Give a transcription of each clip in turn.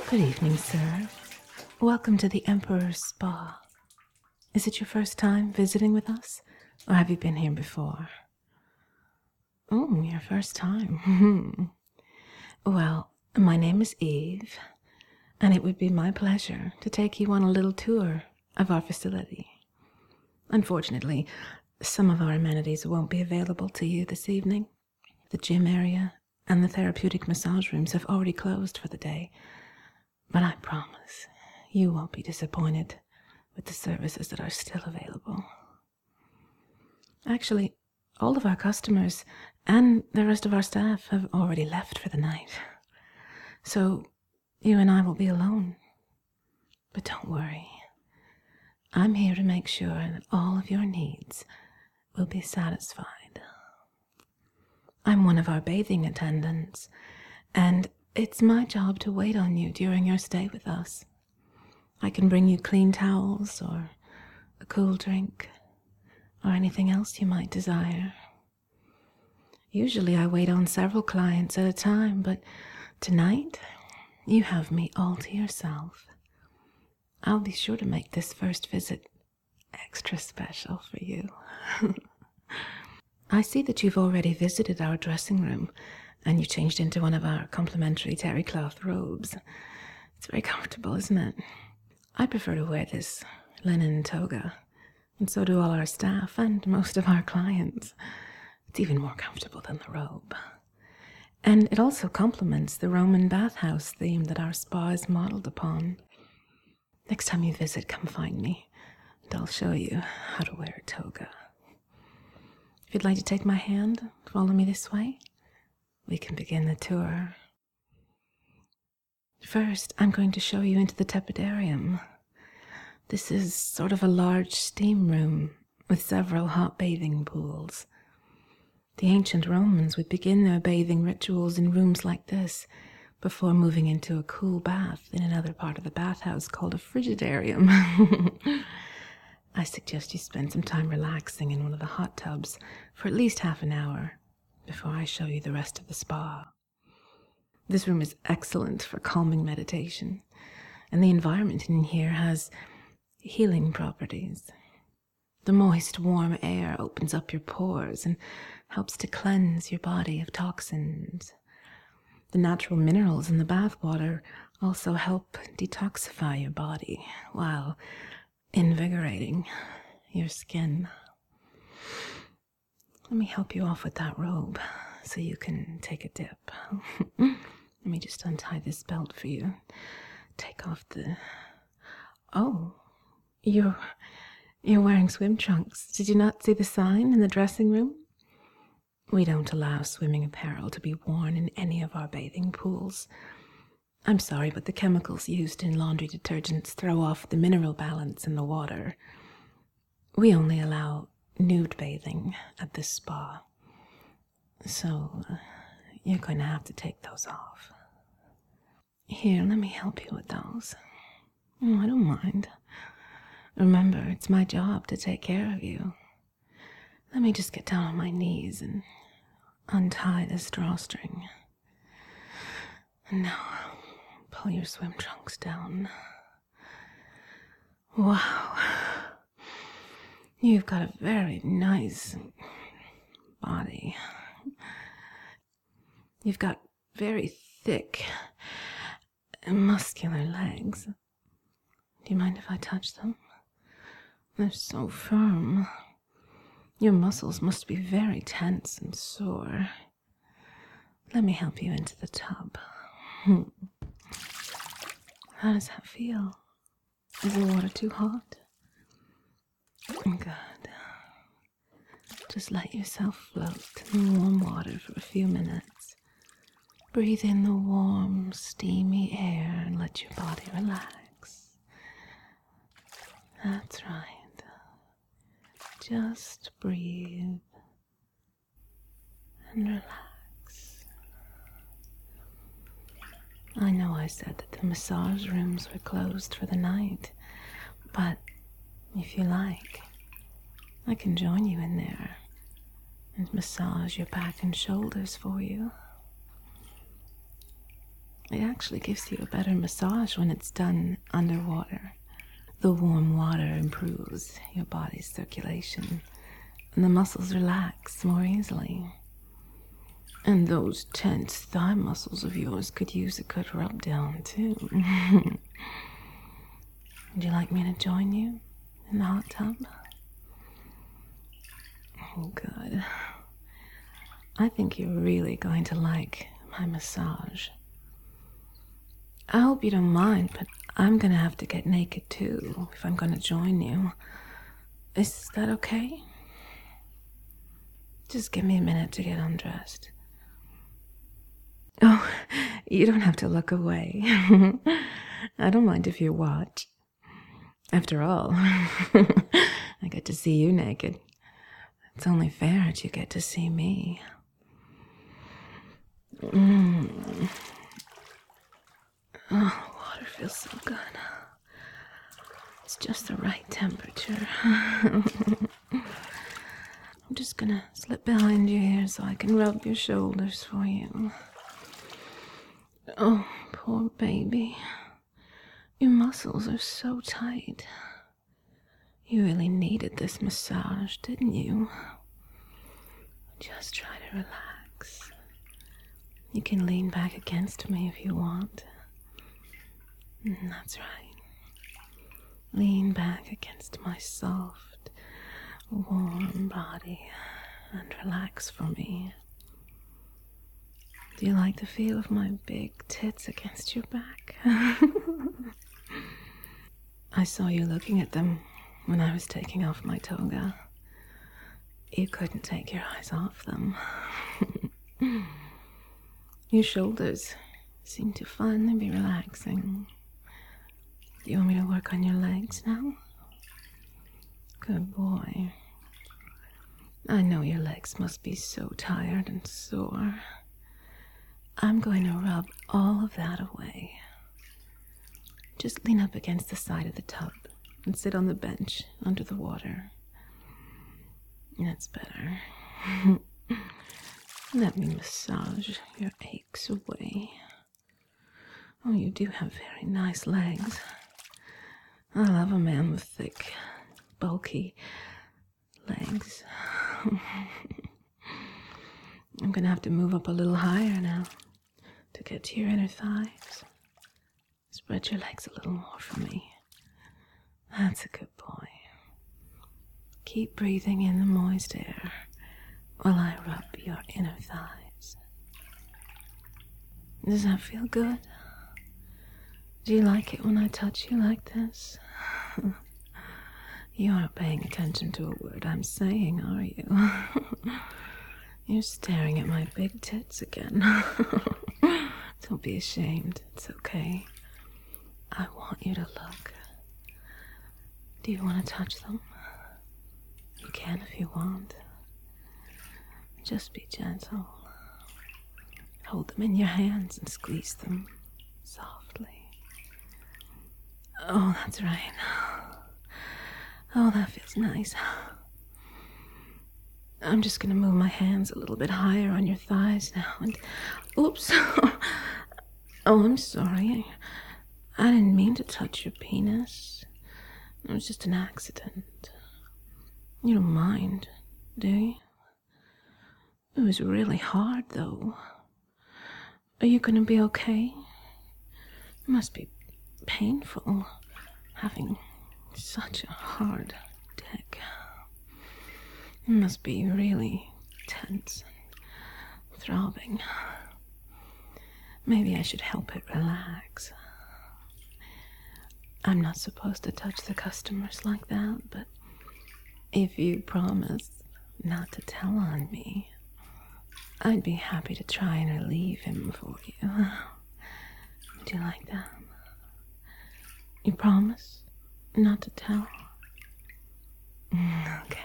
Good evening, sir. Welcome to the Emperor's Spa. Is it your first time visiting with us, or have you been here before? Oh, your first time. Well, my name is Eve, and it would be my pleasure to take you on a little tour of our facility. Unfortunately, some of our amenities won't be available to you this evening. The gym area and the therapeutic massage rooms have already closed for the day, but I promise you won't be disappointed with the services that are still available. Actually, all of our customers and the rest of our staff have already left for the night, so you and I will be alone. But don't worry, I'm here to make sure that all of your needs will be satisfied. I'm one of our bathing attendants, and it's my job to wait on you during your stay with us. I can bring you clean towels or a cool drink or anything else you might desire. Usually I wait on several clients at a time, but tonight you have me all to yourself. I'll be sure to make this first visit extra special for you. I see that you've already visited our dressing room, and you changed into one of our complimentary terry cloth robes. It's very comfortable, isn't it? I prefer to wear this linen toga, and so do all our staff and most of our clients. It's even more comfortable than the robe. And it also complements the Roman bathhouse theme that our spa is modeled upon. Next time you visit, come find me, and I'll show you how to wear a toga. If you'd like to take my hand, follow me this way. We can begin the tour. First, I'm going to show you into the tepidarium. This is sort of a large steam room with several hot bathing pools. The ancient Romans would begin their bathing rituals in rooms like this before moving into a cool bath in another part of the bathhouse called a frigidarium. I suggest you spend some time relaxing in one of the hot tubs for at least half an hour before I show you the rest of the spa. This room is excellent for calming meditation, and the environment in here has healing properties. The moist, warm air opens up your pores and helps to cleanse your body of toxins. The natural minerals in the bath water also help detoxify your body while invigorating your skin. Let me help you off with that robe so you can take a dip. Let me just untie this belt for you. Take off the... Oh, you're wearing swim trunks. Did you not see the sign in the dressing room? We don't allow swimming apparel to be worn in any of our bathing pools. I'm sorry, but the chemicals used in laundry detergents throw off the mineral balance in the water. We only allow nude bathing at this spa. So, you're going to have to take those off. Here, let me help you with those. Oh, I don't mind. Remember, it's my job to take care of you. Let me just get down on my knees and untie this drawstring. And now, pull your swim trunks down. Wow. You've got a very nice body. You've got very thick, muscular legs. Do you mind if I touch them? They're so firm. Your muscles must be very tense and sore. Let me help you into the tub. How does that feel? Is the water too hot? Good. Just let yourself float in the warm water for a few minutes. Breathe in the warm, steamy air and let your body relax. That's right. Just breathe and relax. I know I said that the massage rooms were closed for the night, but if you like, I can join you in there and massage your back and shoulders for you. It actually gives you a better massage when it's done underwater. The warm water improves your body's circulation, and the muscles relax more easily. And those tense thigh muscles of yours could use a good rub down, too. Would you like me to join you in the hot tub? Oh, good. I think you're really going to like my massage. I hope you don't mind, but I'm gonna have to get naked too if I'm gonna join you. Is that okay? Just give me a minute to get undressed. Oh, you don't have to look away. I don't mind if you watch. After all, I get to see you naked. It's only fair that you get to see me. Oh, water feels so good. It's just the right temperature. I'm just gonna slip behind you here so I can rub your shoulders for you. Oh, poor baby. Your muscles are so tight. You really needed this massage, didn't you? Just try to relax. You can lean back against me if you want. That's right. Lean back against my soft, warm body and relax for me. Do you like the feel of my big tits against your back? I saw you looking at them when I was taking off my toga. You couldn't take your eyes off them. Your shoulders seem to finally be relaxing. Do you want me to work on your legs now? Good boy. I know your legs must be so tired and sore. I'm going to rub all of that away. Just lean up against the side of the tub and sit on the bench under the water. That's better. Let me massage your aches away. Oh, you do have very nice legs. I love a man with thick, bulky legs. I'm gonna have to move up a little higher now to get to your inner thighs. Spread your legs a little more for me. That's a good boy. Keep breathing in the moist air while I rub your inner thighs. Does that feel good? Do you like it when I touch you like this? You aren't paying attention to a word I'm saying, are you? You're staring at my big tits again. Don't be ashamed. It's okay. I want you to look. Do you want to touch them? You can if you want. Just be gentle. Hold them in your hands and squeeze them softly. Oh, that's right. Oh, that feels nice. I'm just gonna move my hands a little bit higher on your thighs now and... Oops. Oh, I'm sorry. I didn't mean to touch your penis. It was just an accident. You don't mind, do you? It was really hard, though. Are you gonna be okay? It must be painful having such a hard dick. It must be really tense and throbbing. Maybe I should help it relax. I'm not supposed to touch the customers like that, but if you promise not to tell on me, I'd be happy to try and relieve him for you. Would you like that? You promise not to tell? Okay.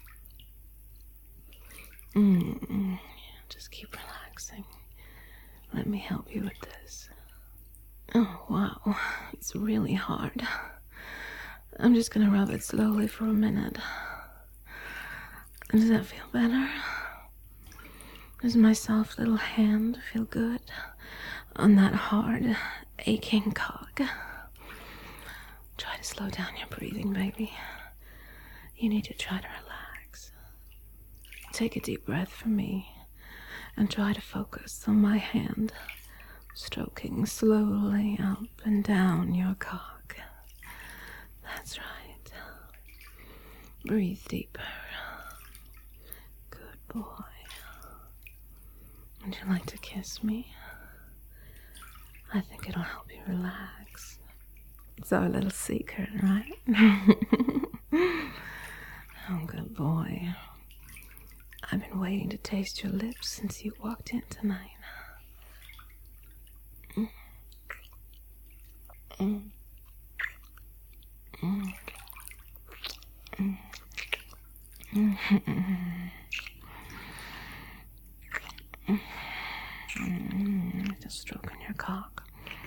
Just keep relaxing. Let me help you with this. Oh, wow. It's really hard. I'm just gonna rub it slowly for a minute. Does that feel better? Does my soft little hand feel good? on that hard, aching cock. Try to slow down your breathing, baby. You need to try to relax. Take a deep breath for me and try to focus on my hand, stroking slowly up and down your cock. That's right. Breathe deeper. Good boy. Would you like to kiss me? I think it'll help you relax. It's our little secret, right? Oh, good boy. I've been waiting to taste your lips since you walked in tonight. Just stroking your cock.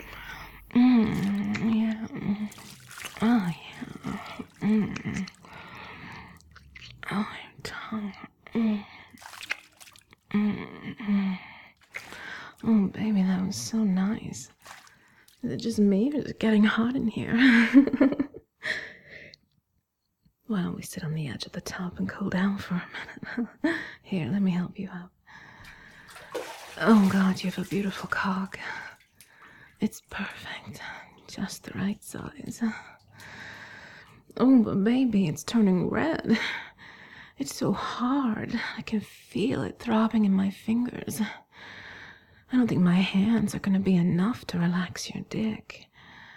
Yeah. Oh, yeah. Oh, your tongue. Oh, baby, that was so nice. Is it just me or is it getting hot in here? Why don't we sit on the edge of the tub and cool down for a minute? Here, let me help you out. Oh, God, you have a beautiful cock. It's perfect. Just the right size. Oh, but baby, it's turning red. It's so hard. I can feel it throbbing in my fingers. I don't think my hands are going to be enough to relax your dick.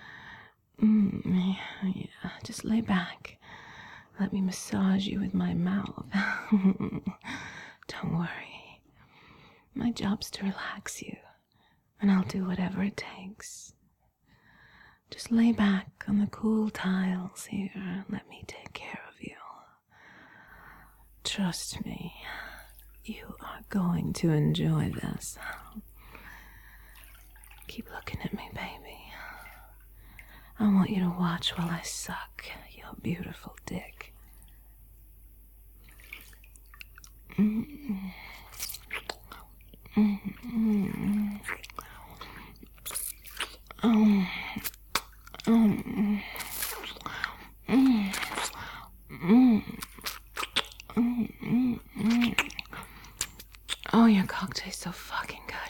Yeah, just lay back. Let me massage you with my mouth. Don't worry. My job's to relax you, and I'll do whatever it takes. Just lay back on the cool tiles here and let me take care of you. Trust me, you are going to enjoy this. Keep looking at me, baby. I want you to watch while I suck your beautiful dick. Oh, your cock tastes so fucking good.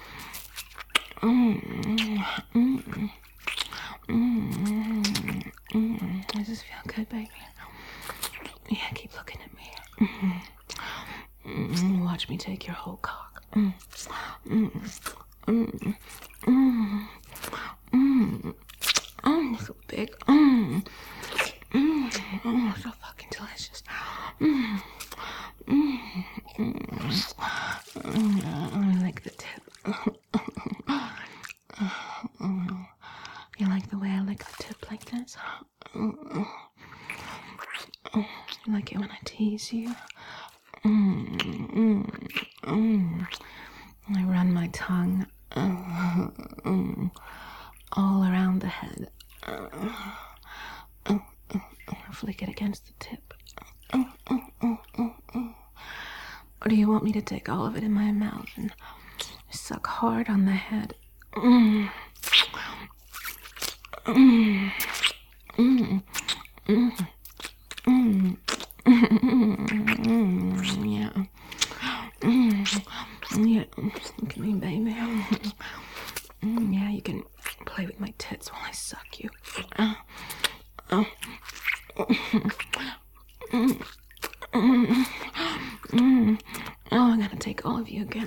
Does this feel good, baby? Yeah, keep looking at me. Watch me take your whole cock. Oh, so big. Oh, so fucking delicious. I like the tip. You like the way I lick the tip like this? You like it when I tease you? I run my tongue all around the head. Flick it against the tip. Or do you want me to take all of it in my mouth and suck hard on the head? Yeah. Yeah. Look at me, baby. Yeah, you can play with my tits while I suck you. Oh, I gotta take all of you again.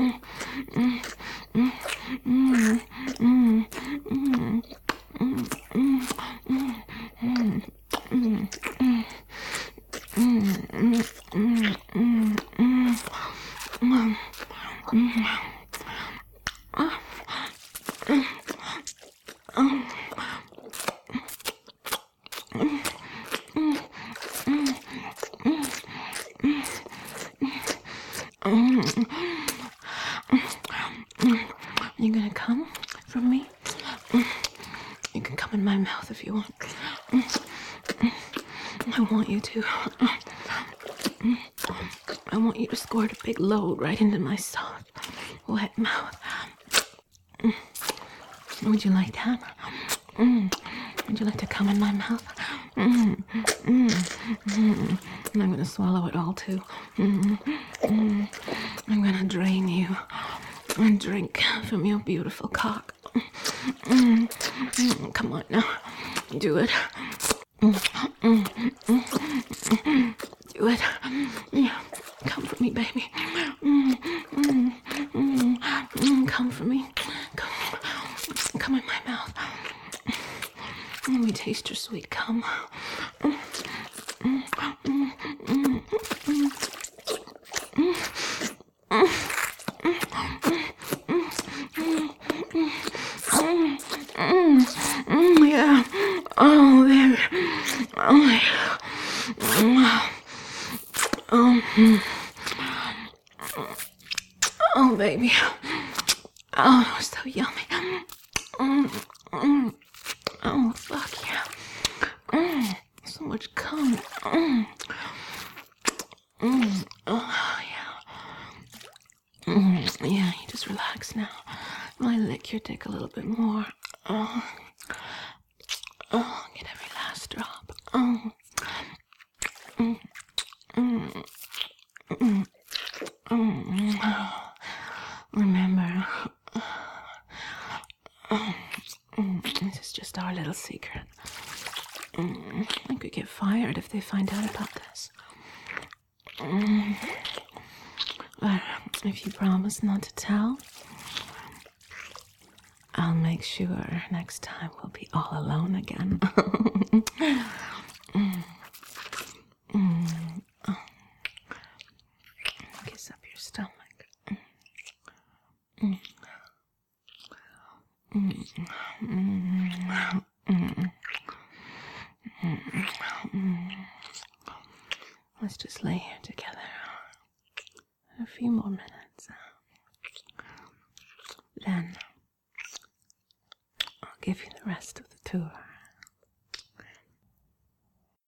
You gonna come from me? You can come in my mouth if you want. I want you to. I want you to squirt a big load right into my soft, wet mouth. Would you like that? Would you like to come in my mouth? And I'm going to swallow it all too. I'm going to drain you and drink from your beautiful cock. Come on now. Do it. Do it. Yeah. Come for me, baby. Come for me. Come in my mouth. Let me taste your sweet cum. Yeah. Oh, there. Oh, yeah. Oh, baby. Oh, so yummy. Oh, fuck yeah. So much cum. Oh, yeah. Yeah, you just relax now. I lick your dick a little bit more. Oh, get every last drop. Remember, this is just our little secret. I could get fired if they find out about this. But if you promise not to tell, I'll make sure next time we'll be all alone again. Kiss up your stomach. Let's just lay here together a few more minutes. Then I'll give you the rest of the tour.